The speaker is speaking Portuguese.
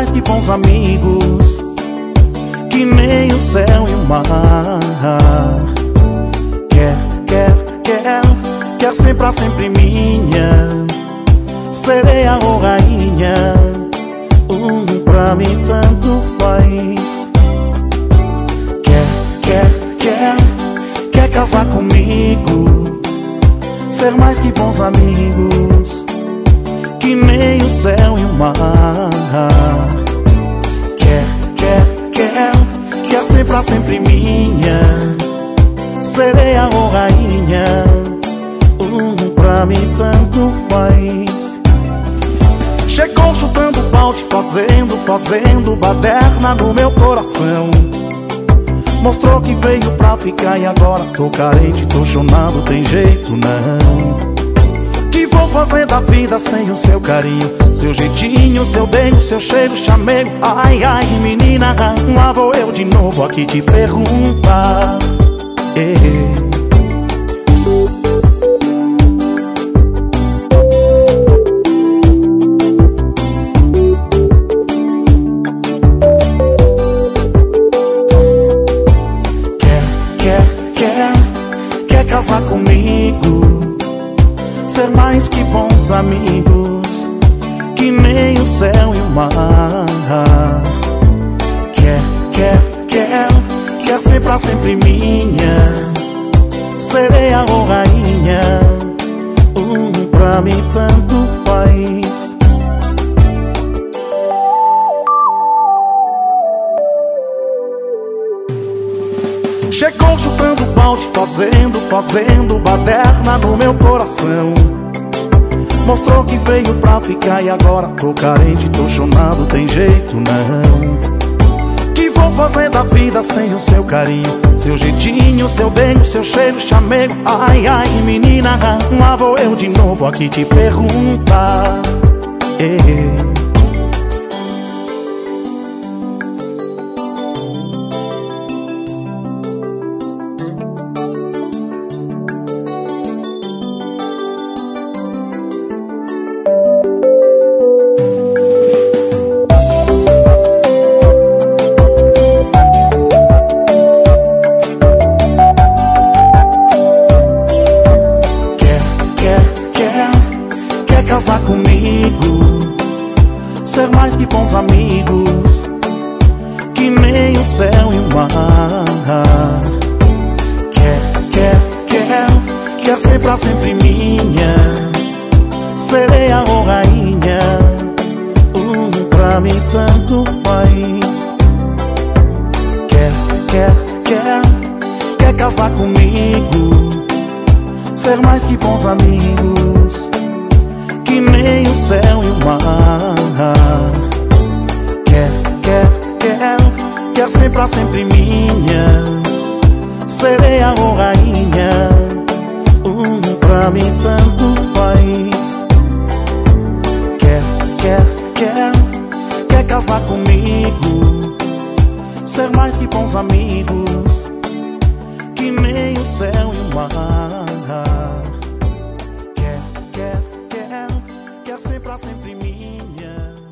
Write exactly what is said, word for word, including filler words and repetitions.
mais que bons amigos, que nem o céu e o mar. Quer, quer, quer, quer ser pra sempre minha, sereia ou rainha, um pra mim tanto faz. Quer, quer, quer, quer casar comigo, ser mais que bons amigos, que nem o céu e o mar. Quer, quer, quer, quer ser pra sempre minha, sereia ou rainha, um pra mim tanto faz. Chegou chutando balde, fazendo, fazendo baderna no meu coração. Mostrou que veio pra ficar e agora tô carente, tô chonado, tem jeito não. Que vou fazer da vida sem o seu carinho, seu jeitinho, seu dengo, seu cheiro, chamego. Ai, ai, menina, lá vou eu de novo aqui te perguntar. eh. Casar comigo, ser mais que bons amigos, que nem o céu e o mar. Quer, quer, quer, quer ser pra sempre minha, sereia ou rainha, um pra mim tanto faz. Chegou chutando balde, fazendo, fazendo baderna no meu coração. Mostrou que veio pra ficar e agora tô carente, tô chonado, tem jeito não. Que vou fazer da vida sem o seu carinho, seu jeitinho, seu dengo, seu cheiro, chamego. Ai, ai, menina, lá vou eu de novo aqui te perguntar. eh. Casar comigo, ser mais que bons amigos, que nem o céu e o mar. Quer, quer, quer, quer ser pra sempre minha, sereia ou rainha, um pra mim tanto faz. Quer, quer, quer, quer casar comigo, ser mais que bons amigos, que nem o céu e o mar. Quer, quer, quer, quer ser pra sempre minha, sereia ou rainha, um pra mim tanto faz. Quer, quer, quer, quer casar comigo, ser mais que bons amigos, que nem o céu e o mar. Quer, quer, quer, quer ser pra sempre minha.